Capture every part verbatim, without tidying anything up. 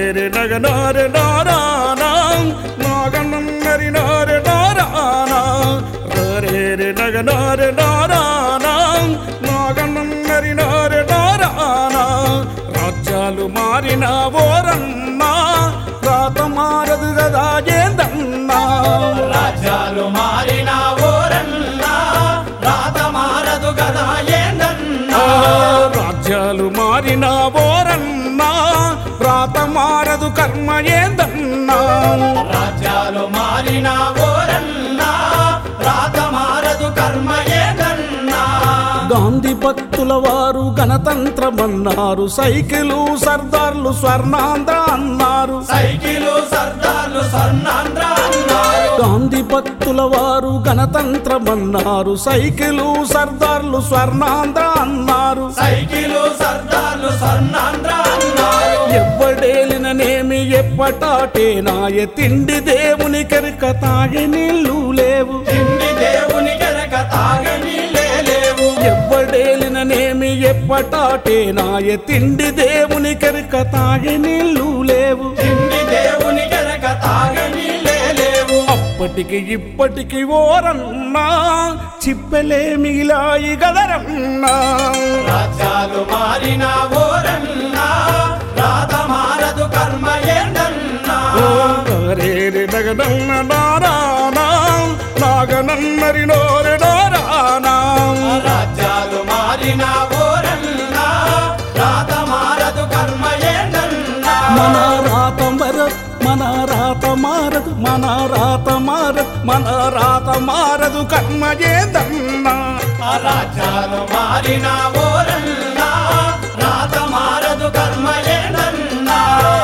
రే నగనారే నారానా నాగన్నరి నారే నారానా రే రే నగనారే నారానా నాగన్నరి నారే నారానా రాజ్యాలు మారిన ఓరన్నా రాత మారదు గదా ఏందన్నా రాజ్యాలు మారిన ఓరన్నా రాత మారదు గదా ఏందన్నా రాజ్యాలు మారిన ఓరన్నా రాత మారదు కర్మ ఏందన్నా రాజ్యాలు మారిన ఓరన్నా రాత మారదు కర్మ ఏందన్నా గాంధీ భక్తుల వారు గణతంత్రమన్నారు సైకిలు సర్దార్లు స్వర్ణాంధ్ర అన్నారు సైకిలు సర్దార్లు స్వర్ణాంధ్ర అన్నారు గాంధీ భక్తుల వారు గణతంత్రమన్నారు సైకిలు సర్దార్లు స్వర్ణాంధ్ర అన్నారు సైకిలు సర్దార్లు స్వర్ణాంధ్ర అన్నారు ఎవ్వడేలిననేమి ఎప్పటాటేనాయ తిండి దేవుని కెరక తాగే నీళ్ళు లేవు తిండి దేవుని కెరక తాగని లేవు ఎవ్వడేలిననేమి ఎప్పటాటేనాయ తిండి దేవుని కెరక తాగే నీళ్ళు లేవు తిండి దేవుని కెరక తాగని లేవు అప్పటికి ఇప్పటికి ఓరన్నా చిప్పెలే మిగిలాయి గదరన్నా రాజ్యాలు మారిన ఓరన్నా రాత మారదు కర్మ ఏందన్నా రే రే నగనన్న నారానా నాగనన్నరి నోరె నారానా రాజ్యాలు మారిన ఓరన్నా రాత మారదు కర్మ ఏందన్నా మన రాత మరదు మన రాత మారదు మన రాత మారదు మన రాత మారదు కర్మ ఏందన్నా రాజ్యాలు మారిన ఓరన్నా రాత మారదు కర్మ ఏందన్నా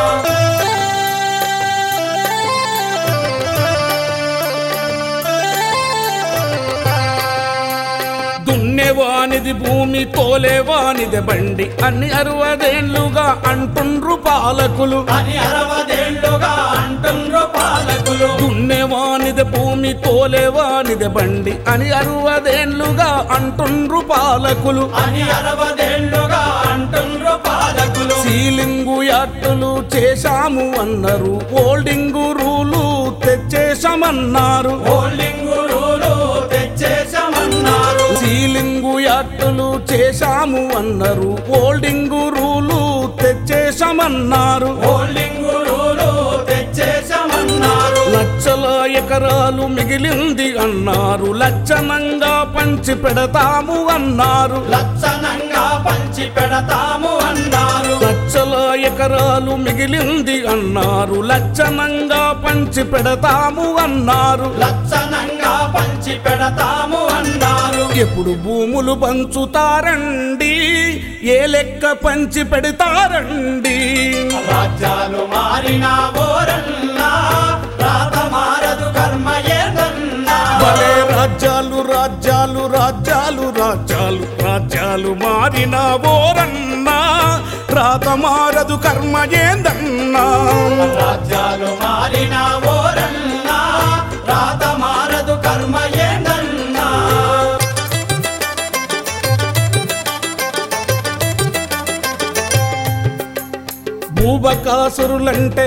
దున్నేవానిది భూమి తోలేవానిది బండి అన్ని అరవదేళ్లుగా అంటుండ్రు పాలకులు అని అరవదేళ్లుగా అంటుండ్రు పాలకులు దున్నేవానిది భూమి తోలేవానిది బండి అని అరవదేళ్లుగా అంటుండ్రు పాలకులు అని అరవదేళ్లుగా అంటుండ్రు పాలకులు సీలింగు యాక్టులు చేశాము అన్నారు ఓల్డింగు రూలు తెచ్చేశామన్నారు హోల్డింగ్ రూలు తెచ్చేశామన్నారు సీలింగు యాక్టులు చేశాము అన్నారు ఓల్డింగు రూలు తెచ్చేశామన్నారు హోల్డింగ్ రూలు తెచ్చేశామన్నారు లక్షల ఎకరాలు మిగిలింది అన్నారు లక్షణంగా పంచి పెడతాము అన్నారు లక్షణంగా పంచి పెడతాము అన్నారు లక్షల ఎకరాలు మిగిలింది అన్నారు లక్షణంగా పంచి పెడతాము అన్నారు లక్షణంగా పంచి పెడతాము అన్నారు ఎప్పుడు భూములు పంచుతారండి ఏ లెక్క పంచి పెడతారండి రాజ్యాలు మారిన ఓరన్నా రాత మారదు కర్మ ఏందన్నా భలే రాజ్యాలు రాజ్యాలు రాజ్యాలు రాజ్యాలు రాజ్యాలు మారిన ఓరన్నా రాత మారదు కర్మ ఏందన్నా రాజ్యాలు మారిన ఓరన్నా రాత మారదు కర్మ ఏందన్నా భూబకాసురులంటే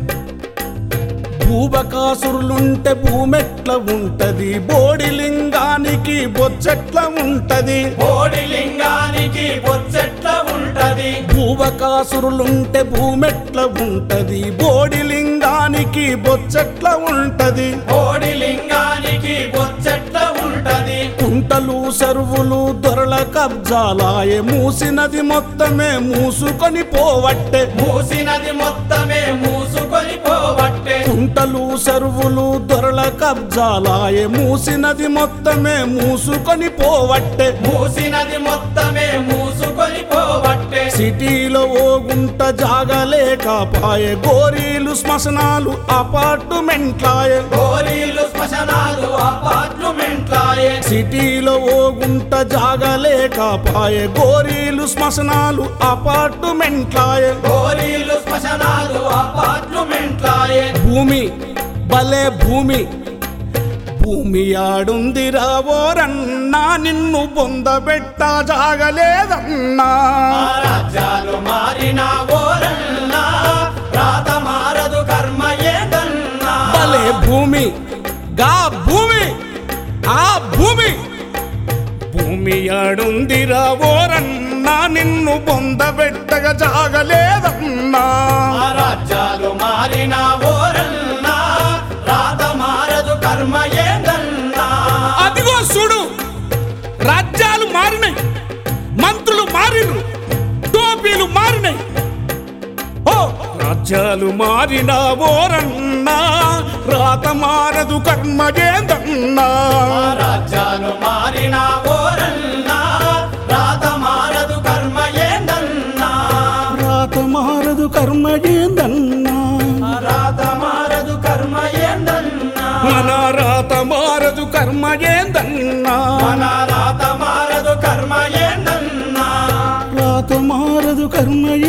భూబకాసురులుంటే భూమెట్ల ఉంటది బోడిలింగానికి బొచ్చెట్ల ఉంటది బోడి లింగానికి బొచ్చెట్ల ఉంటది భూబకాసురులుంటే భూమెట్ల ఉంటది బోడిలింగానికి బొచ్చెట్ల ఉంటది బోడి లింగానికి బొచ్చెట్ల ఉంటది కుంటలు సరువులు దొరల కబ్జాలాయే మూసినది మొత్తమే మూసుకొని పోవట్టే మూసినది మొత్తమే మూసుకొని పోవట్టే కుంటలు సరువులు దొరల కబ్జాలాయే మూసినది మొత్తమే మూసుకొని పోవట్టే మూసినది మొత్తమే మూసుకొని పోవట్టే సిటీలో ఓ గుంట జాగలేకపాయే గోరీలు శ్మశానాలు అపార్ట్మెంట్లాయే గోరీలు శ్మశానాలు అపార్ట్మెంట్లాయే సిటీలో ఓ గుంట జాగలేకపాయే గోరీలు శ్మశానాలు అపార్ట్మెంట్లాయే గోరీలు శ్మశానాలు అపార్ట్మెంట్లాయే భూమి భలే భూమి భూమి ఆడుందిరా ఓరన్నా నిన్ను పొందబెట్ట జాగలేదన్నా రాజ్యాలు మారిన ఓరన్నా రాత భూమి గా భూమి ఆ భూమి భూమి ఆడుందిరా ఓరన్నా నిన్ను పొందబెట్టగా జాగలేదన్నా రాజ్యాలు మారిన ఓరన్నా రాత మారదు కర్మ ఏందన్నా అదిగో చూడు రాజ్యాలు మారినాయి మంత్రులు మారిరు టోపీలు మారినాయి ఓ రాజ్యాలు మారిన ఓరన్నా రాత మారదు కర్మ ఏందన్నా రాజ్యాలు మారిన ఓరన్నా రాత మారదు కర్మ ఏందన్నా రాత మారదు కర్మ ఏందన్నా రాత మారదు కర్మ ఏందన్నా మన రాత మారదు కర్మ ఏందన్నా మన రాత మారదు కర్మ ఏందన్నా రాత మారదు కర్మ